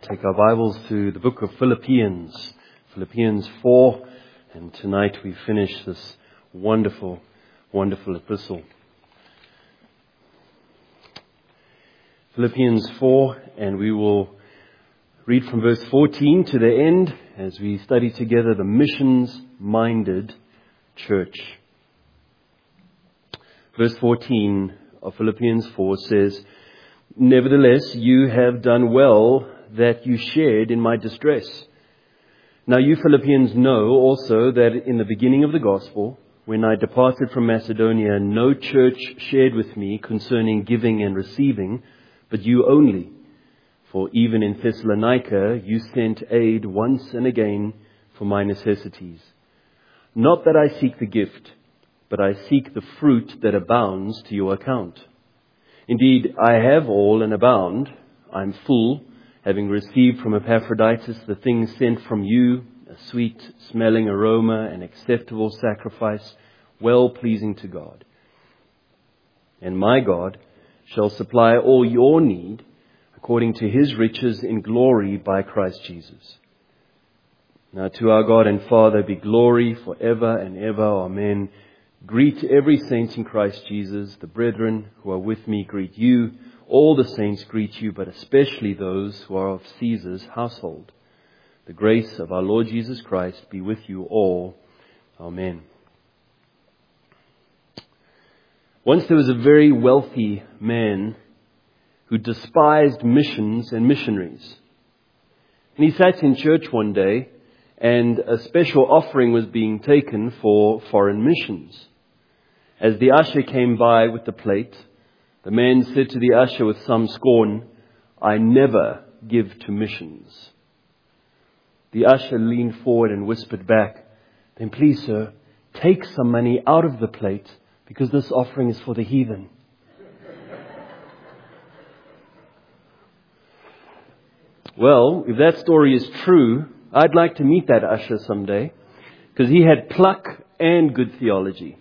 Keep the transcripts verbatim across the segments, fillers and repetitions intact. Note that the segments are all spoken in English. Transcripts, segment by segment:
take our Bibles to the book of Philippians, Philippians four, and tonight we finish this wonderful, wonderful epistle. Philippians four, and we will read from verse fourteen to the end as we study together the missions-minded church. Verse fourteen of Philippians four says, "Nevertheless, you have done well that you shared in my distress. Now you Philippians know also that in the beginning of the gospel, when I departed from Macedonia, no church shared with me concerning giving and receiving, but you only. For even in Thessalonica, you sent aid once and again for my necessities. Not that I seek the gift, but I seek the fruit that abounds to your account. Indeed, I have all and abound. I am full, having received from Epaphroditus the things sent from you, a sweet-smelling aroma, an acceptable sacrifice, well-pleasing to God. And my God shall supply all your need according to His riches in glory by Christ Jesus. Now to our God and Father be glory forever and ever. Amen. Greet every saint in Christ Jesus. The brethren who are with me greet you. All the saints greet you, but especially those who are of Caesar's household. The grace of our Lord Jesus Christ be with you all. Amen." Once there was a very wealthy man who despised missions and missionaries. And he sat in church one day, and a special offering was being taken for foreign missions. As the usher came by with the plate, the man said to the usher with some scorn, "I never give to missions." The usher leaned forward and whispered back, "Then please, sir, take some money out of the plate, because this offering is for the heathen." Well, if that story is true, I'd like to meet that usher someday, because he had pluck and good theology.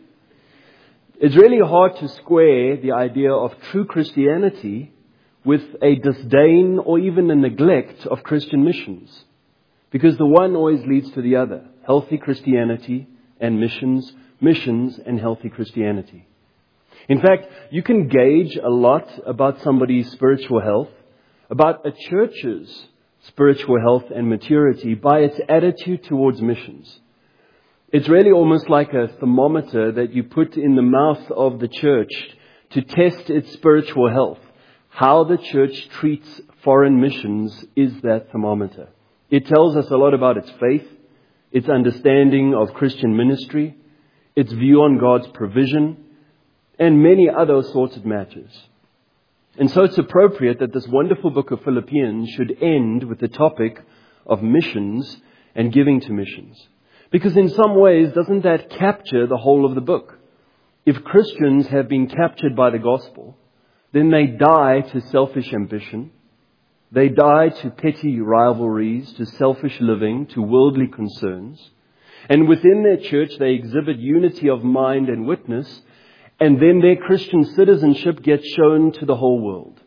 It's really hard to square the idea of true Christianity with a disdain or even a neglect of Christian missions, because the one always leads to the other. Healthy Christianity and missions, missions and healthy Christianity. In fact, you can gauge a lot about somebody's spiritual health, about a church's spiritual health and maturity by its attitude towards missions. It's really almost like a thermometer that you put in the mouth of the church to test its spiritual health. How the church treats foreign missions is that thermometer. It tells us a lot about its faith, its understanding of Christian ministry, its view on God's provision, and many other sorts of matters. And so it's appropriate that this wonderful book of Philippians should end with the topic of missions and giving to missions. Because in some ways, doesn't that capture the whole of the book? If Christians have been captured by the gospel, then they die to selfish ambition. They die to petty rivalries, to selfish living, to worldly concerns. And within their church, they exhibit unity of mind and witness. And then their Christian citizenship gets shown to the whole world.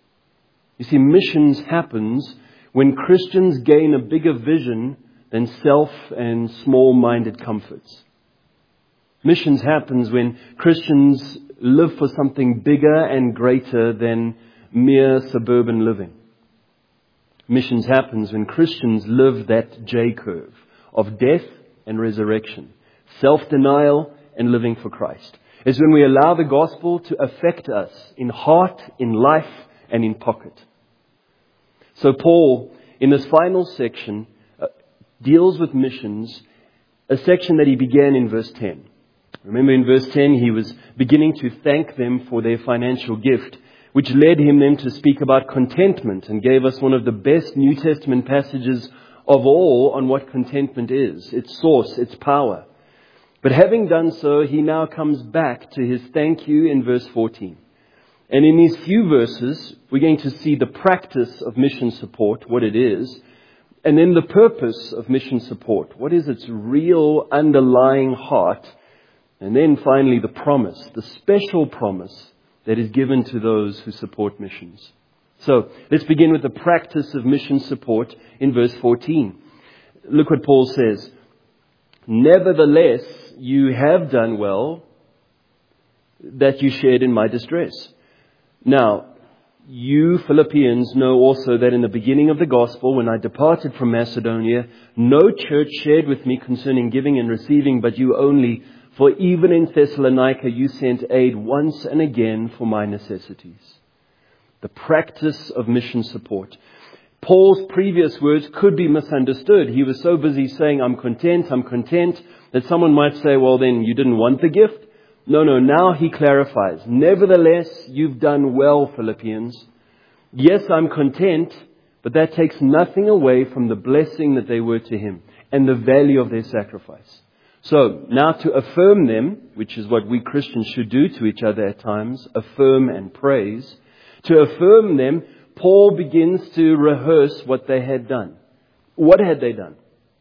You see, missions happens when Christians gain a bigger vision than self and small-minded comforts. Missions happens when Christians live for something bigger and greater than mere suburban living. Missions happens when Christians live that J-curve of death and resurrection, self-denial and living for Christ. It's when we allow the gospel to affect us in heart, in life, and in pocket. So Paul, in this final section, deals with missions, a section that he began in verse ten. Remember in verse ten, he was beginning to thank them for their financial gift, which led him then to speak about contentment and gave us one of the best New Testament passages of all on what contentment is, its source, its power. But having done so, he now comes back to his thank you in verse fourteen. And in these few verses, we're going to see the practice of mission support, what it is, and then the purpose of mission support. What is its real underlying heart? And then finally the promise, the special promise that is given to those who support missions. So let's begin with the practice of mission support in verse fourteen. Look what Paul says. Nevertheless, you have done well that you shared in my distress. Now, you Philippians know also that in the beginning of the gospel, when I departed from Macedonia, no church shared with me concerning giving and receiving, but you only. For even in Thessalonica you sent aid once and again for my necessities. The practice of mission support. Paul's previous words could be misunderstood. He was so busy saying, I'm content, I'm content, that someone might say, well then you didn't want the gift. No, no, now he clarifies. Nevertheless, you've done well, Philippians. Yes, I'm content, but that takes nothing away from the blessing that they were to him and the value of their sacrifice. So, now to affirm them, which is what we Christians should do to each other at times, affirm and praise. To affirm them, Paul begins to rehearse what they had done. What had they done?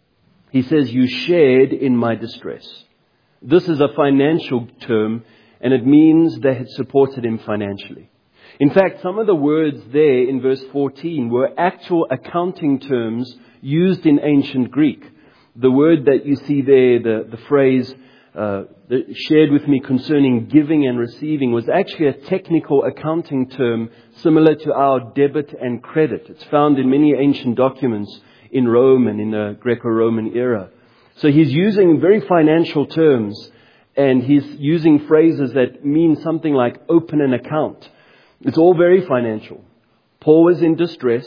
He says, you shared in my distress. This is a financial term, and it means they had supported him financially. In fact, some of the words there in verse fourteen were actual accounting terms used in ancient Greek. The word that you see there, the, the phrase uh, shared with me concerning giving and receiving, was actually a technical accounting term similar to our debit and credit. It's found in many ancient documents in Rome and in the Greco-Roman era. So he's using very financial terms, and he's using phrases that mean something like open an account. It's all very financial. Paul was in distress.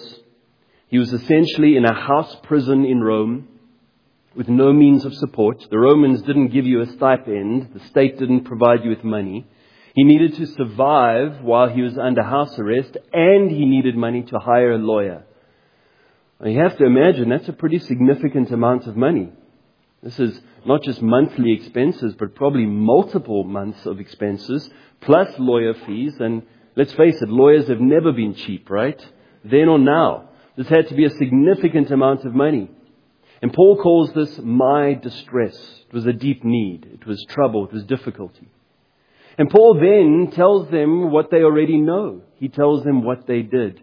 He was essentially in a house prison in Rome with no means of support. The Romans didn't give you a stipend. The state didn't provide you with money. He needed to survive while he was under house arrest, and he needed money to hire a lawyer. Now, you have to imagine that's a pretty significant amount of money. This is not just monthly expenses, but probably multiple months of expenses, plus lawyer fees. And let's face it, lawyers have never been cheap, right? Then or now. This had to be a significant amount of money. And Paul calls this my distress. It was a deep need. It was trouble. It was difficulty. And Paul then tells them what they already know. He tells them what they did.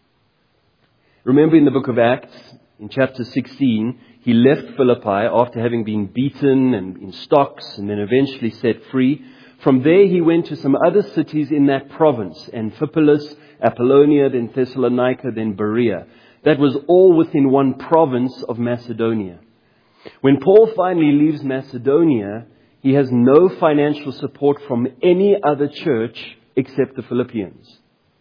Remember in the book of Acts, in chapter sixteen, he left Philippi after having been beaten and in stocks and then eventually set free. From there he went to some other cities in that province, Amphipolis, Apollonia, then Thessalonica, then Berea. That was all within one province of Macedonia. When Paul finally leaves Macedonia, he has no financial support from any other church except the Philippians.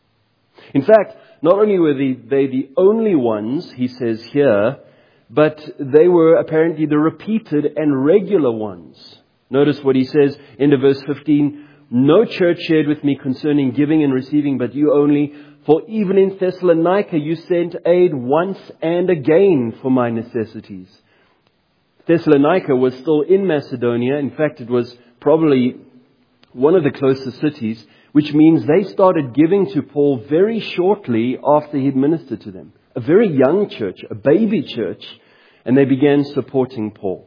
In fact, not only were they, they the only ones, he says here, but they were apparently the repeated and regular ones. Notice what he says in verse fifteen. No church shared with me concerning giving and receiving, but you only. For even in Thessalonica you sent aid once and again for my necessities. Thessalonica was still in Macedonia. In fact, it was probably one of the closest cities, which means they started giving to Paul very shortly after he'd ministered to them. A very young church, a baby church, and they began supporting Paul.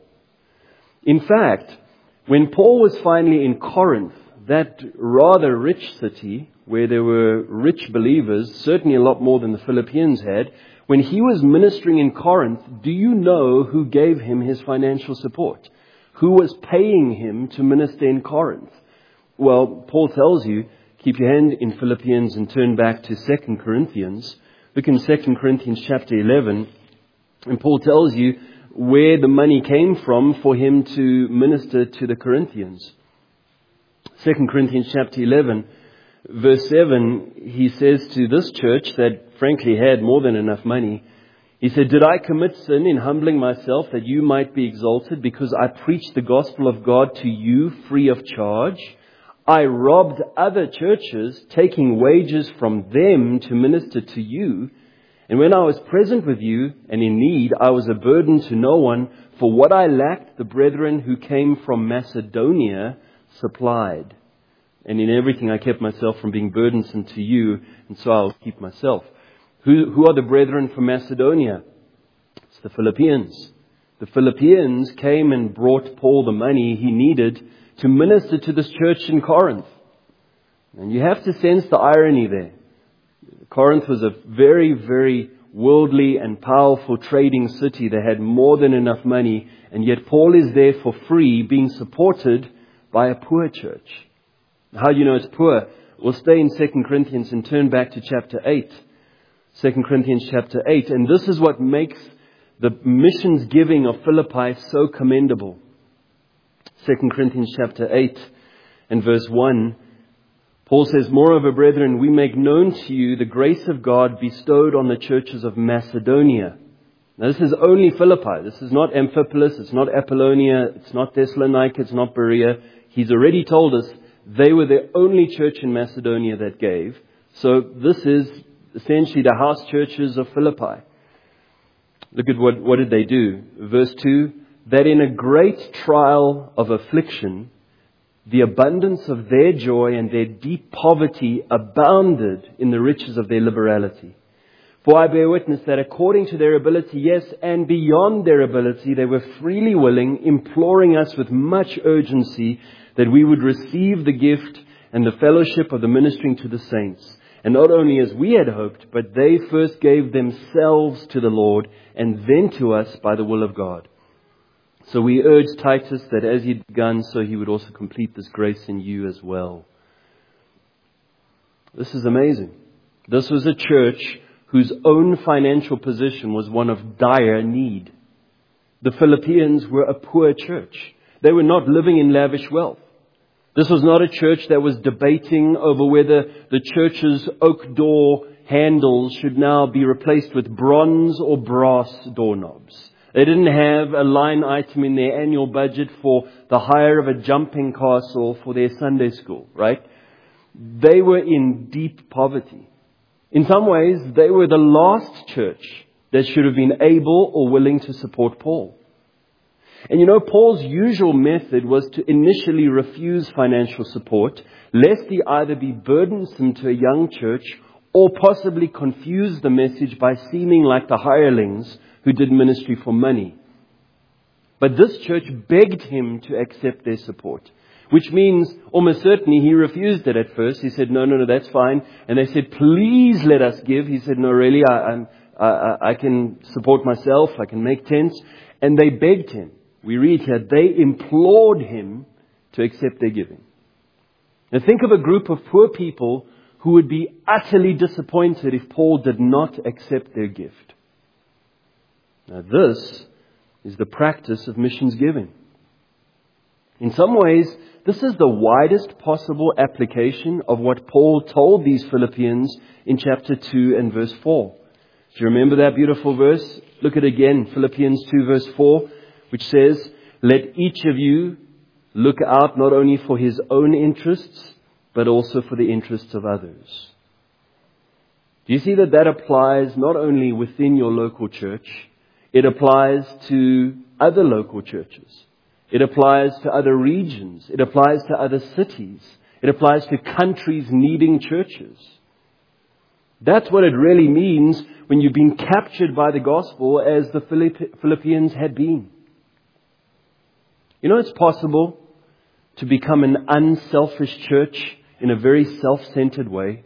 In fact, when Paul was finally in Corinth, that rather rich city where there were rich believers, certainly a lot more than the Philippians had, when he was ministering in Corinth, do you know who gave him his financial support? Who was paying him to minister in Corinth? Well, Paul tells you, keep your hand in Philippians and turn back to Second Corinthians. Look in Second Corinthians chapter eleven, and Paul tells you where the money came from for him to minister to the Corinthians. Second Corinthians chapter eleven, verse seven, he says to this church that frankly had more than enough money, he said, did I commit sin in humbling myself that you might be exalted because I preached the gospel of God to you free of charge? I robbed other churches, taking wages from them to minister to you. And when I was present with you and in need, I was a burden to no one. For what I lacked, the brethren who came from Macedonia supplied. And in everything I kept myself from being burdensome to you, and so I'll keep myself. Who, who are the brethren from Macedonia? It's the Philippians. The Philippians came and brought Paul the money he needed to minister to this church in Corinth. And you have to sense the irony there. Corinth was a very, very worldly and powerful trading city. They had more than enough money, and yet Paul is there for free, being supported by a poor church. How do you know it's poor? We'll stay in Second Corinthians and turn back to chapter eight. Second Corinthians chapter eight. And this is what makes the missions giving of Philippi so commendable. Second Corinthians chapter eight and verse one. Paul says, "Moreover, brethren, we make known to you the grace of God bestowed on the churches of Macedonia." Now this is only Philippi. This is not Amphipolis. It's not Apollonia. It's not Thessalonica. It's not Berea. He's already told us they were the only church in Macedonia that gave. So this is essentially the house churches of Philippi. Look at what, what did they do? Verse two, "That in a great trial of affliction, the abundance of their joy and their deep poverty abounded in the riches of their liberality. For I bear witness that according to their ability, yes, and beyond their ability, they were freely willing, imploring us with much urgency that we would receive the gift and the fellowship of the ministering to the saints. And not only as we had hoped, but they first gave themselves to the Lord and then to us by the will of God. So we urge Titus that as he'd begun, so he would also complete this grace in you as well." This is amazing. This was a church whose own financial position was one of dire need. The Philippians were a poor church. They were not living in lavish wealth. This was not a church that was debating over whether the church's oak door handles should now be replaced with bronze or brass doorknobs. They didn't have a line item in their annual budget for the hire of a jumping castle for their Sunday school, right? They were in deep poverty. In some ways, they were the last church that should have been able or willing to support Paul. And you know, Paul's usual method was to initially refuse financial support, lest he either be burdensome to a young church or possibly confuse the message by seeming like the hirelings who did ministry for money. But this church begged him to accept their support, which means almost certainly he refused it at first. He said, no, no, no, that's fine. And they said, please let us give. He said, no, really, I, I'm, I, I can support myself. I can make tents. And they begged him. We read here, they implored him to accept their giving. Now think of a group of poor people who would be utterly disappointed if Paul did not accept their gift. Now this is the practice of missions giving. In some ways, this is the widest possible application of what Paul told these Philippians in chapter two and verse four. Do you remember that beautiful verse? Look at it again, Philippians two verse four, which says, "Let each of you look out not only for his own interests, but also for the interests of others." Do you see that that applies not only within your local church, it applies to other local churches. It applies to other regions. It applies to other cities. It applies to countries needing churches. That's what it really means when you've been captured by the gospel as the Philippians had been. You know, it's possible to become an unselfish church in a very self-centered way.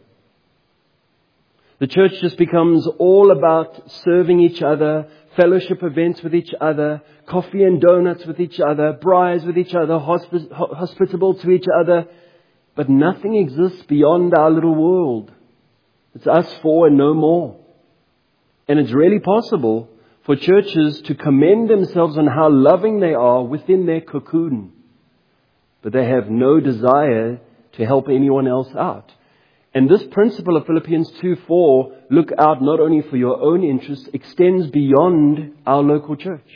The church just becomes all about serving each other, fellowship events with each other, coffee and donuts with each other, braais with each other, hospi- hospitable to each other. But nothing exists beyond our little world. It's us four and no more. And it's really possible for churches to commend themselves on how loving they are within their cocoon. But they have no desire to help anyone else out. And this principle of Philippians two four, look out not only for your own interests, extends beyond our local church.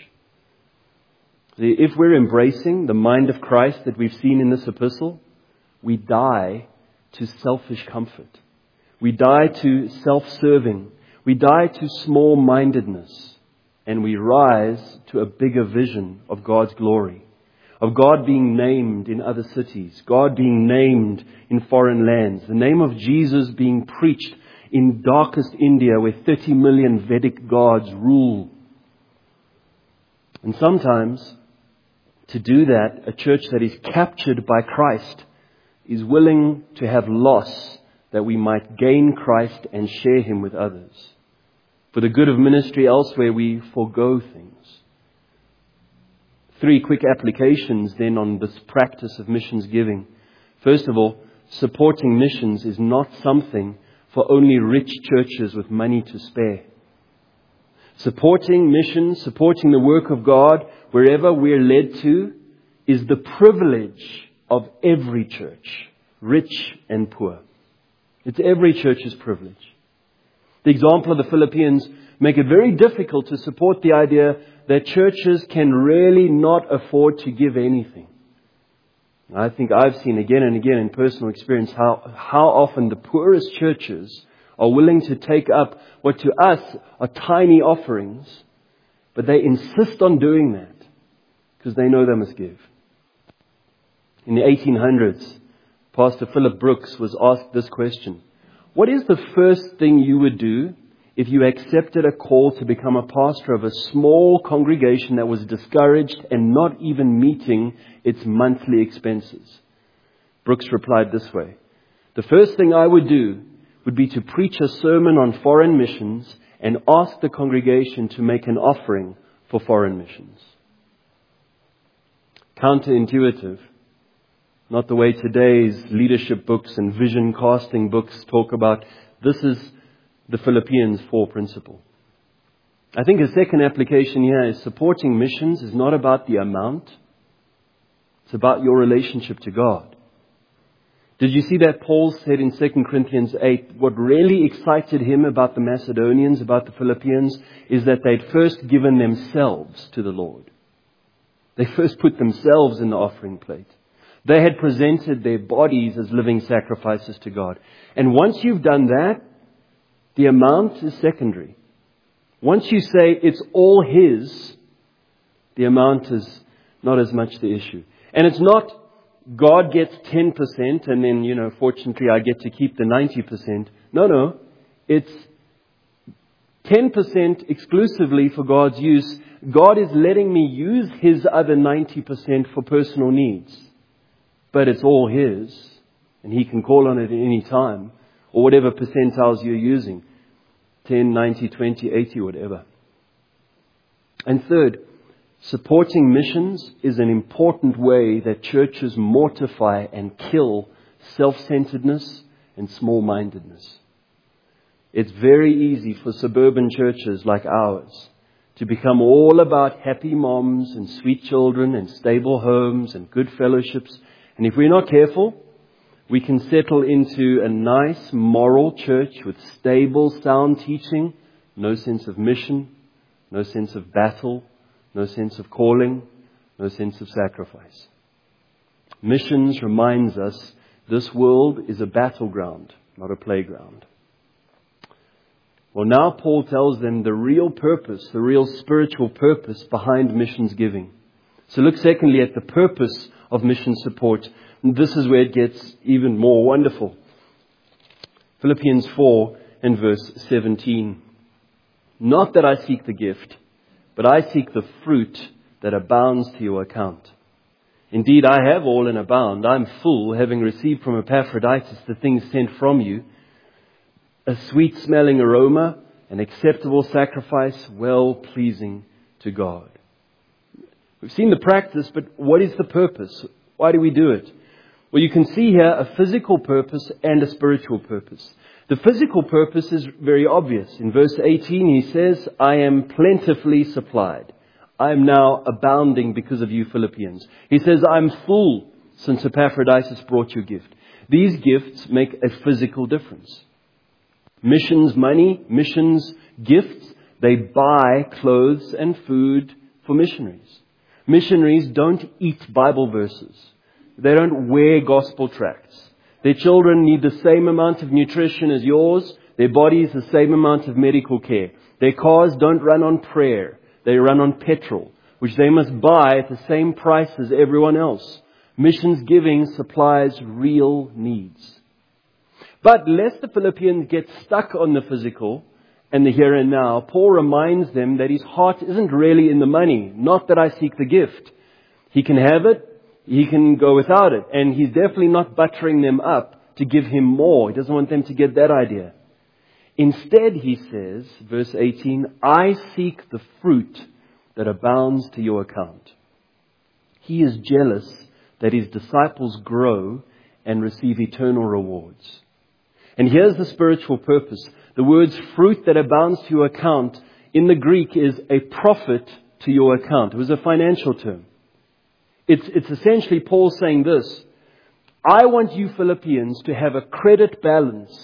See, if we're embracing the mind of Christ that we've seen in this epistle, we die to selfish comfort. We die to self-serving. We die to small-mindedness. And we rise to a bigger vision of God's glory. Of God being named in other cities, God being named in foreign lands, the name of Jesus being preached in darkest India where thirty million Vedic gods rule. And sometimes, to do that, a church that is captured by Christ is willing to have loss that we might gain Christ and share Him with others. For the good of ministry elsewhere, we forego things. Three quick applications then on this practice of missions giving. First of all, supporting missions is not something for only rich churches with money to spare. Supporting missions, supporting the work of God, wherever we're led to, is the privilege of every church, rich and poor. It's every church's privilege. The example of the Philippians make it very difficult to support the idea that churches can really not afford to give anything. I think I've seen again and again in personal experience how, how often the poorest churches are willing to take up what to us are tiny offerings, but they insist on doing that because they know they must give. In the eighteen hundreds, Pastor Philip Brooks was asked this question: what is the first thing you would do if you accepted a call to become a pastor of a small congregation that was discouraged and not even meeting its monthly expenses? Brooks replied this way: the first thing I would do would be to preach a sermon on foreign missions and ask the congregation to make an offering for foreign missions. Counterintuitive. Not the way today's leadership books and vision casting books talk about. This is the Philippians' four principle. I think a second application here is supporting missions is not about the amount. It's about your relationship to God. Did you see that Paul said in Second Corinthians eight, what really excited him about the Macedonians, about the Philippians, is that they'd first given themselves to the Lord. They first put themselves in the offering plate. They had presented their bodies as living sacrifices to God. And once you've done that, the amount is secondary. Once you say it's all His, the amount is not as much the issue. And it's not God gets ten percent and then, you know, fortunately I get to keep the ninety percent. No, no. It's ten percent exclusively for God's use. God is letting me use His other ninety percent for personal needs. But it's all His, and He can call on it at any time, or whatever percentiles you're using, ten, ninety, twenty, eighty, whatever. And third, supporting missions is an important way that churches mortify and kill self-centeredness and small-mindedness. It's very easy for suburban churches like ours to become all about happy moms and sweet children and stable homes and good fellowships. And if we're not careful, we can settle into a nice moral church with stable, sound teaching, no sense of mission, no sense of battle, no sense of calling, no sense of sacrifice. Missions reminds us this world is a battleground, not a playground. Well, now Paul tells them the real purpose, the real spiritual purpose behind missions giving. So look secondly at the purpose of mission support. And this is where it gets even more wonderful. Philippians four and verse seventeen. Not that I seek the gift, but I seek the fruit that abounds to your account. Indeed, I have all and abound. I'm full, having received from Epaphroditus the things sent from you, a sweet-smelling aroma, an acceptable sacrifice, well-pleasing to God. We've seen the practice, but what is the purpose? Why do we do it? Well, you can see here a physical purpose and a spiritual purpose. The physical purpose is very obvious. In verse eighteen, he says, I am plentifully supplied. I am now abounding because of you Philippians. He says, I'm full since Epaphroditus brought you a gift. These gifts make a physical difference. Missions money, missions gifts, they buy clothes and food for missionaries. Missionaries don't eat Bible verses. They don't wear gospel tracts. Their children need the same amount of nutrition as yours. Their bodies the same amount of medical care. Their cars don't run on prayer. They run on petrol, which they must buy at the same price as everyone else. Missions giving supplies real needs. But lest the Philippians get stuck on the physical and the here and now, Paul reminds them that his heart isn't really in the money. Not that I seek the gift. He can have it. He can go without it. And he's definitely not buttering them up to give him more. He doesn't want them to get that idea. Instead, he says, verse eighteen, I seek the fruit that abounds to your account. He is jealous that his disciples grow and receive eternal rewards. And here's the spiritual purpose. The words fruit that abounds to your account in the Greek is a profit to your account. It was a financial term. It's, it's essentially Paul saying this: I want you Philippians to have a credit balance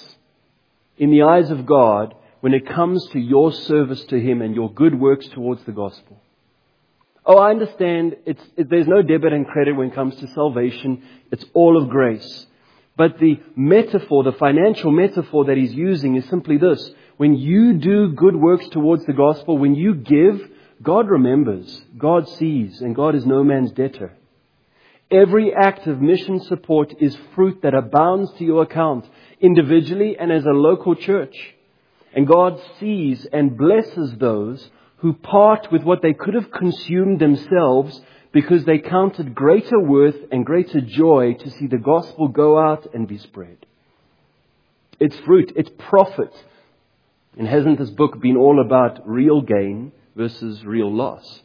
in the eyes of God when it comes to your service to Him and your good works towards the gospel. Oh, I understand it's, it, there's no debit and credit when it comes to salvation. It's all of grace. But the metaphor, the financial metaphor that he's using is simply this. When you do good works towards the gospel, when you give, God remembers, God sees, and God is no man's debtor. Every act of mission support is fruit that abounds to your account, individually and as a local church. And God sees and blesses those who part with what they could have consumed themselves because they counted greater worth and greater joy to see the gospel go out and be spread. It's fruit, it's profit. And hasn't this book been all about real gain versus real loss?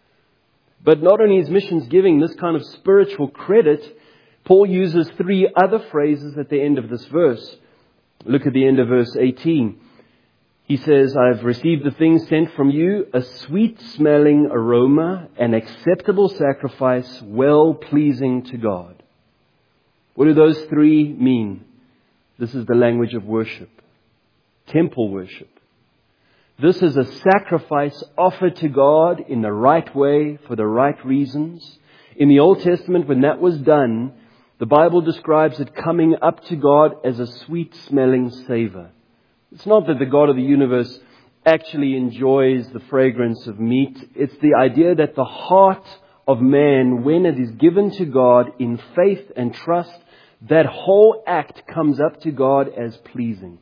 But not only is missions giving this kind of spiritual credit, Paul uses three other phrases at the end of this verse. Look at the end of verse eighteen. He says, I've received the things sent from you, a sweet-smelling aroma, an acceptable sacrifice, well-pleasing to God. What do those three mean? This is the language of worship. Temple worship. This is a sacrifice offered to God in the right way, for the right reasons. In the Old Testament, when that was done, the Bible describes it coming up to God as a sweet-smelling savor. It's not that the God of the universe actually enjoys the fragrance of meat. It's the idea that the heart of man, when it is given to God in faith and trust, that whole act comes up to God as pleasing.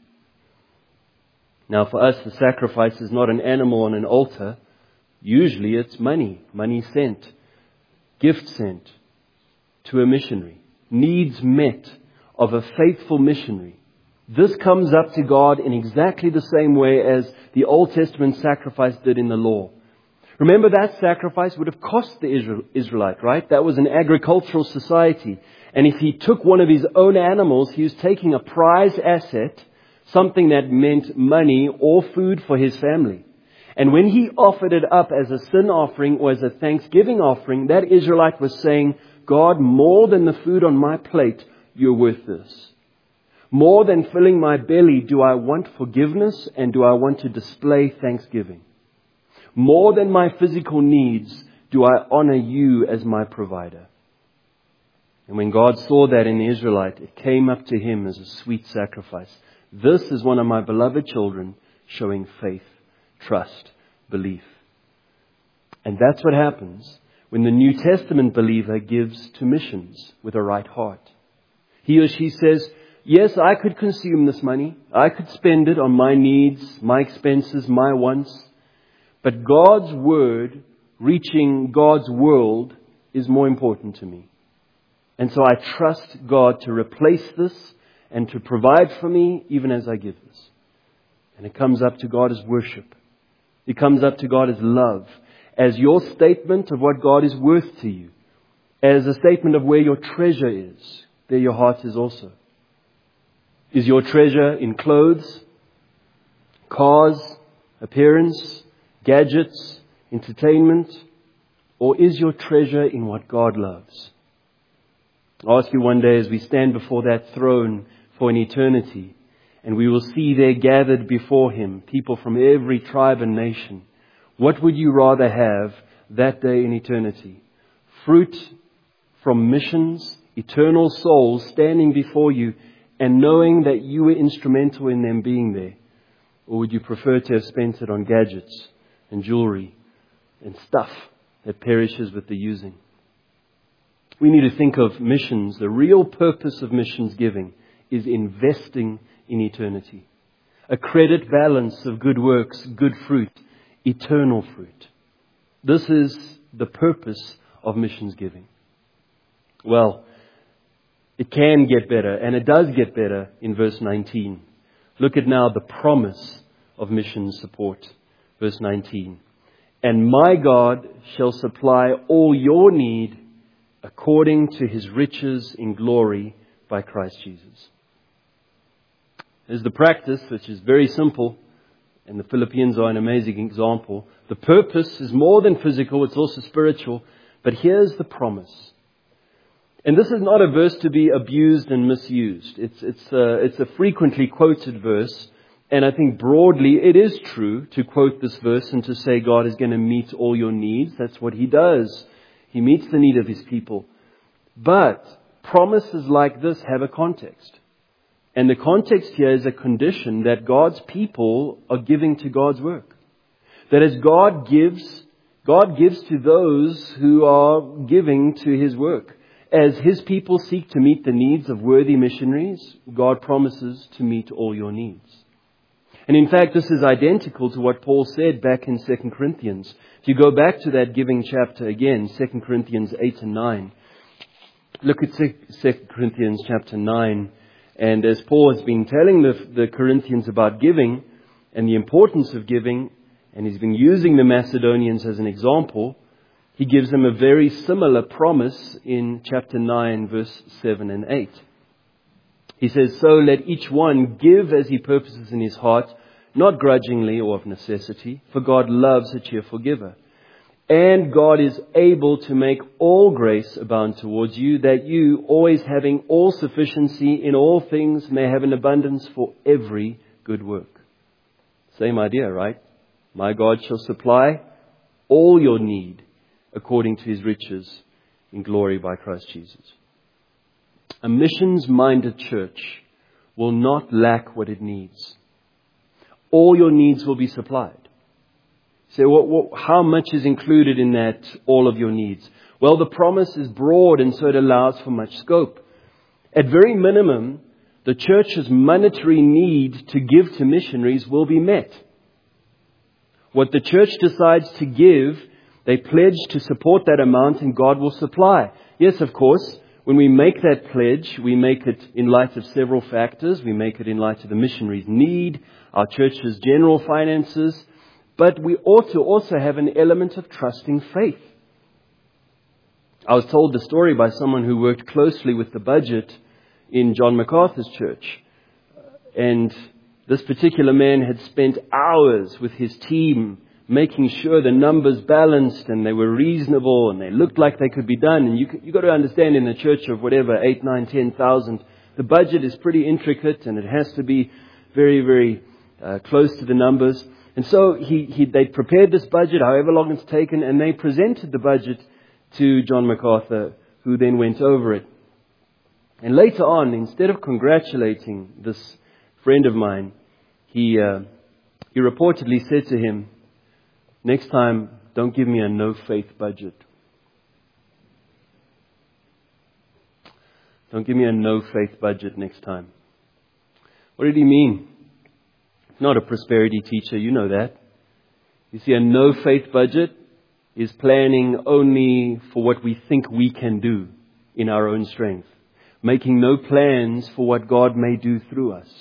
Now for us, the sacrifice is not an animal on an altar. Usually it's money, money sent, gift sent to a missionary, needs met of a faithful missionary. This comes up to God in exactly the same way as the Old Testament sacrifice did in the law. Remember, that sacrifice would have cost the Israel, Israelite, right? That was an agricultural society. And if he took one of his own animals, he was taking a prize asset, something that meant money or food for his family. And when he offered it up as a sin offering or as a thanksgiving offering, that Israelite was saying, God, more than the food on my plate, you're worth this. More than filling my belly, do I want forgiveness and do I want to display thanksgiving? More than my physical needs, do I honor you as my provider? And when God saw that in the Israelite, it came up to him as a sweet sacrifice. This is one of my beloved children, showing faith, trust, belief. And that's what happens when the New Testament believer gives to missions with a right heart. He or she says, yes, I could consume this money. I could spend it on my needs, my expenses, my wants. But God's word, reaching God's world, is more important to me. And so I trust God to replace this and to provide for me even as I give this. And it comes up to God as worship. It comes up to God as love, as your statement of what God is worth to you, as a statement of where your treasure is. There your heart is also. Is your treasure in clothes, cars, appearance, gadgets, entertainment? Or is your treasure in what God loves? I'll ask you one day as we stand before that throne for an eternity, and we will see there gathered before Him people from every tribe and nation. What would you rather have that day in eternity? Fruit from missions, eternal souls standing before you, and knowing that you were instrumental in them being there? Or would you prefer to have spent it on gadgets and jewelry and stuff that perishes with the using? We need to think of missions. The real purpose of missions giving is investing in eternity. A credit balance of good works, good fruit, eternal fruit. This is the purpose of missions giving. Well, It can get better, and it does get better in verse nineteen. Look at now the promise of mission support. Verse nineteen. And my God shall supply all your need according to His riches in glory by Christ Jesus. There's the practice, which is very simple, and the Philippians are an amazing example. The purpose is more than physical, it's also spiritual. But here's the promise. And this is not a verse to be abused and misused. It's, it's, a, it's a frequently quoted verse. And I think broadly it is true to quote this verse and to say God is going to meet all your needs. That's what He does. He meets the need of His people. But promises like this have a context. And the context here is a condition that God's people are giving to God's work. That as God gives, God gives to those who are giving to His work. As His people seek to meet the needs of worthy missionaries, God promises to meet all your needs. And in fact, this is identical to what Paul said back in Second Corinthians. If you go back to that giving chapter again, Second Corinthians eight and nine, look at Second Corinthians chapter nine. And as Paul has been telling the, the Corinthians about giving and the importance of giving, and he's been using the Macedonians as an example, he gives them a very similar promise in chapter nine, verse seven and eight. He says, so let each one give as he purposes in his heart, not grudgingly or of necessity, for God loves a cheerful giver. And God is able to make all grace abound towards you, that you, always having all sufficiency in all things, may have an abundance for every good work. Same idea, right? My God shall supply all your need according to His riches in glory by Christ Jesus. A missions-minded church will not lack what it needs. All your needs will be supplied. So what, what, how much is included in that, all of your needs? Well, the promise is broad, and so it allows for much scope. At very minimum, the church's monetary need to give to missionaries will be met. What the church decides to give, they pledge to support that amount, and God will supply. Yes, of course, when we make that pledge, we make it in light of several factors. We make it in light of the missionary's need, our church's general finances, but we ought to also have an element of trusting faith. I was told the story by someone who worked closely with the budget in John MacArthur's church. And this particular man had spent hours with his team making sure the numbers balanced and they were reasonable and they looked like they could be done. And you you got to understand, in a church of whatever, eight, nine, ten thousand, the budget is pretty intricate and it has to be very, very uh, close to the numbers. And so he, he they prepared this budget, however long it's taken, and they presented the budget to John MacArthur, who then went over it. And later on, instead of congratulating this friend of mine, he uh, he reportedly said to him, next time, don't give me a no-faith budget. Don't give me a no-faith budget next time. What did he mean? Not a prosperity teacher, you know that. You see, a no-faith budget is planning only for what we think we can do in our own strength, making no plans for what God may do through us.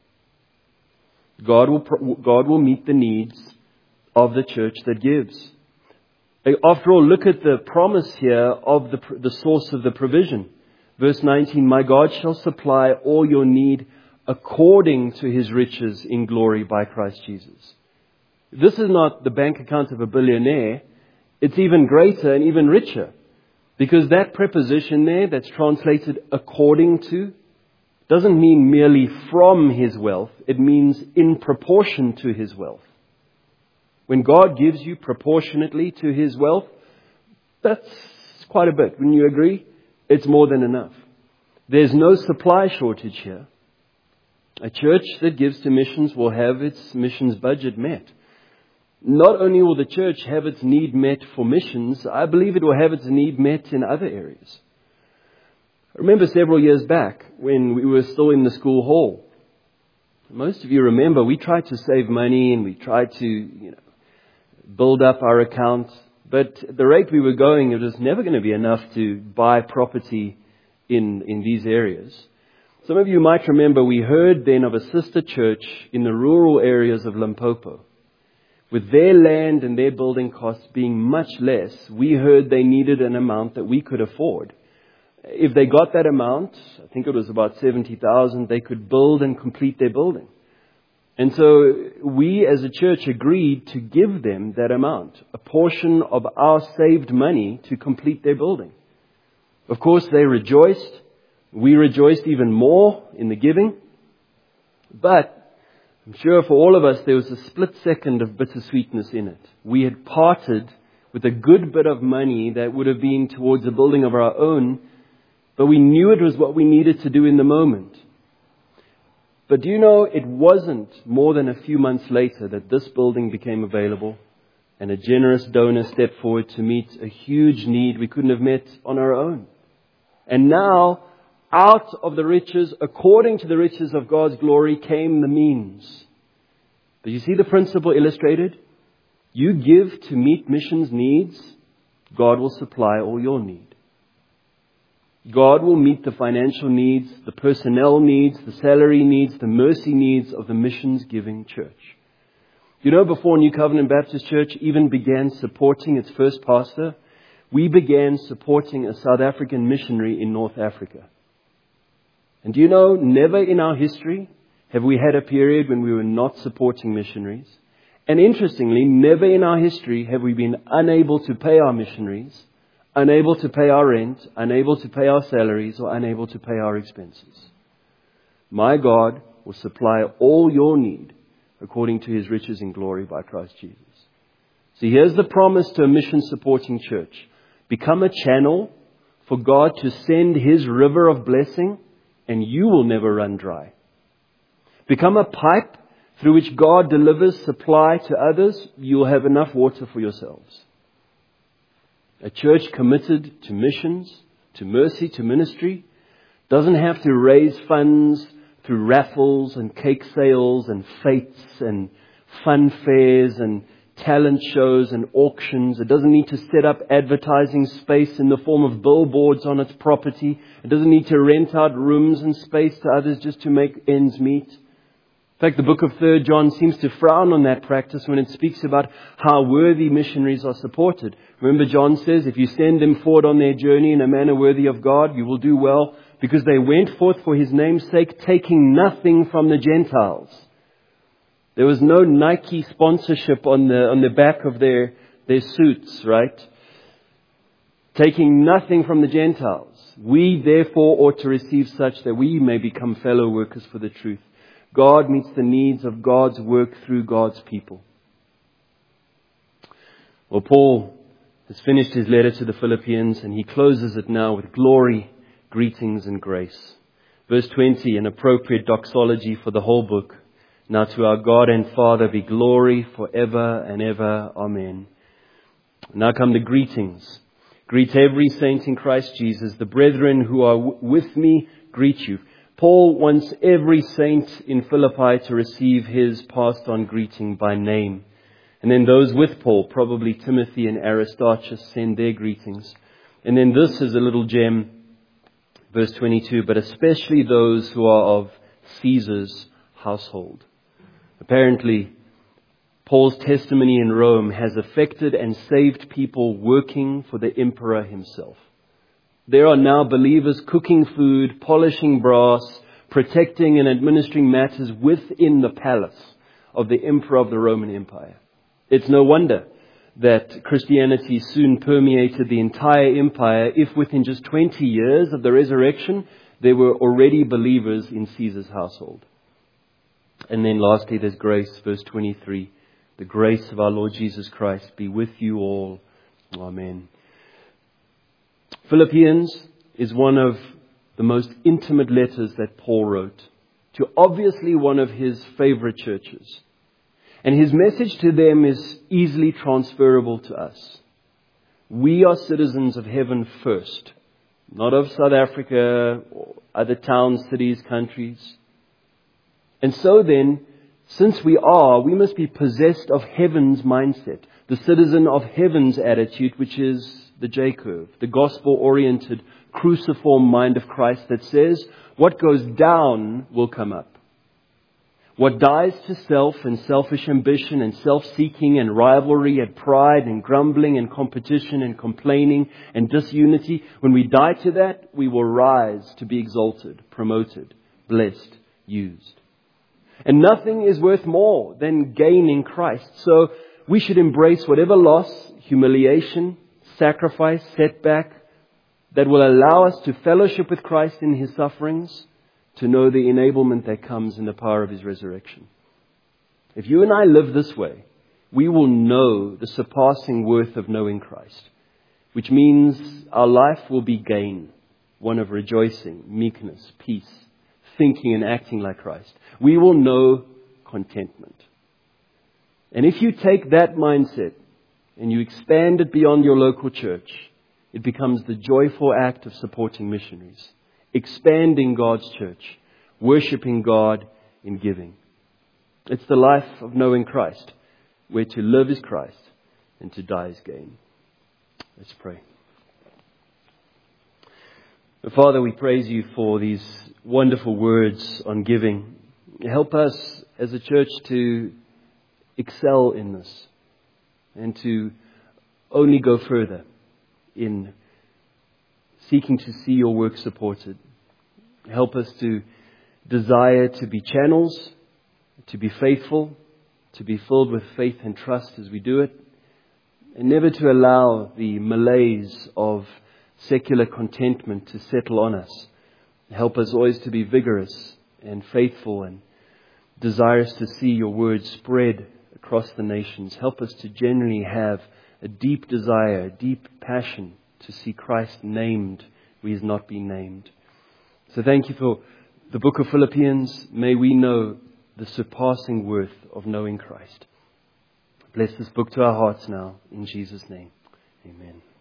God will, God will meet the needs of the church that gives. After all, look at the promise here of the, the source of the provision. Verse nineteen, my God shall supply all your need according to His riches in glory by Christ Jesus. This is not the bank account of a billionaire. It's even greater and even richer. Because that preposition there that's translated according to doesn't mean merely from His wealth. It means in proportion to His wealth. When God gives you proportionately to His wealth, that's quite a bit. Wouldn't you agree? It's more than enough. There's no supply shortage here. A church that gives to missions will have its missions budget met. Not only will the church have its need met for missions, I believe it will have its need met in other areas. I remember several years back when we were still in the school hall. Most of you remember we tried to save money and we tried to, you know, build up our account. But at the rate we were going, it was never going to be enough to buy property in, in these areas. Some of you might remember we heard then of a sister church in the rural areas of Limpopo. With their land and their building costs being much less, we heard they needed an amount that we could afford. If they got that amount, I think it was about seventy thousand, they could build and complete their building. And so we as a church agreed to give them that amount, a portion of our saved money to complete their building. Of course, they rejoiced. We rejoiced even more in the giving. But I'm sure for all of us, there was a split second of bittersweetness in it. We had parted with a good bit of money that would have been towards a building of our own, but we knew it was what we needed to do in the moment. But do you know, it wasn't more than a few months later that this building became available and a generous donor stepped forward to meet a huge need we couldn't have met on our own. And now, out of the riches, according to the riches of God's glory, came the means. But you see the principle illustrated? You give to meet missions needs, God will supply all your need. God will meet the financial needs, the personnel needs, the salary needs, the mercy needs of the missions-giving church. You know, before New Covenant Baptist Church even began supporting its first pastor, we began supporting a South African missionary in North Africa. And do you know, never in our history have we had a period when we were not supporting missionaries. And interestingly, never in our history have we been unable to pay our missionaries, unable to pay our rent, unable to pay our salaries, or unable to pay our expenses. My God will supply all your need according to His riches in glory by Christ Jesus. See, here's the promise to a mission-supporting church. Become a channel for God to send His river of blessing, and you will never run dry. Become a pipe through which God delivers supply to others. You'll have enough water for yourselves. A church committed to missions, to mercy, to ministry, doesn't have to raise funds through raffles and cake sales and fetes and fun fairs and talent shows and auctions. It doesn't need to set up advertising space in the form of billboards on its property. It doesn't need to rent out rooms and space to others just to make ends meet. In fact, the book of Third John seems to frown on that practice when it speaks about how worthy missionaries are supported. Remember, John says, if you send them forward on their journey in a manner worthy of God, you will do well, because they went forth for His name's sake, taking nothing from the Gentiles. There was no Nike sponsorship on the on the back of their, their suits, right? Taking nothing from the Gentiles. We therefore ought to receive such that we may become fellow workers for the truth. God meets the needs of God's work through God's people. Well, Paul has finished his letter to the Philippians, and he closes it now with glory, greetings, and grace. Verse twenty, an appropriate doxology for the whole book. Now to our God and Father be glory forever and ever. Amen. Now come the greetings. Greet every saint in Christ Jesus. The brethren who are w- with me greet you. Paul wants every saint in Philippi to receive his passed on greeting by name. And then those with Paul, probably Timothy and Aristarchus, send their greetings. And then this is a little gem, verse twenty-two, but especially those who are of Caesar's household. Apparently, Paul's testimony in Rome has affected and saved people working for the emperor himself. There are now believers cooking food, polishing brass, protecting and administering matters within the palace of the emperor of the Roman Empire. It's no wonder that Christianity soon permeated the entire empire, if within just twenty years of the resurrection, there were already believers in Caesar's household. And then lastly, there's grace, verse twenty-three. The grace of our Lord Jesus Christ be with you all. Amen. Philippians is one of the most intimate letters that Paul wrote to obviously one of his favorite churches. And his message to them is easily transferable to us. We are citizens of heaven first, not of South Africa or other towns, cities, countries. And so then, since we are, we must be possessed of heaven's mindset, the citizen of heaven's attitude, which is the J-curve, the gospel-oriented, cruciform mind of Christ that says, what goes down will come up. What dies to self and selfish ambition and self-seeking and rivalry and pride and grumbling and competition and complaining and disunity, when we die to that, we will rise to be exalted, promoted, blessed, used. And nothing is worth more than gaining Christ. So we should embrace whatever loss, humiliation, sacrifice, setback that will allow us to fellowship with Christ in His sufferings, to know the enablement that comes in the power of His resurrection. If you and I live this way, we will know the surpassing worth of knowing Christ, which means our life will be gain, one of rejoicing, meekness, peace, thinking and acting like Christ. We will know contentment. And if you take that mindset and you expand it beyond your local church, it becomes the joyful act of supporting missionaries, expanding God's church, worshiping God in giving. It's the life of knowing Christ, where to live is Christ and to die is gain. Let's pray. Father, we praise You for these wonderful words on giving. Help us as a church to excel in this and to only go further in seeking to see Your work supported. Help us to desire to be channels, to be faithful, to be filled with faith and trust as we do it, and never to allow the malaise of secular contentment to settle on us. Help us always to be vigorous and faithful and desirous to see Your word spread across the nations. Help us to genuinely have a deep desire, a deep passion to see Christ named where He has not been named. So thank You for the book of Philippians. May we know the surpassing worth of knowing Christ. Bless this book to our hearts now, in Jesus' name. Amen.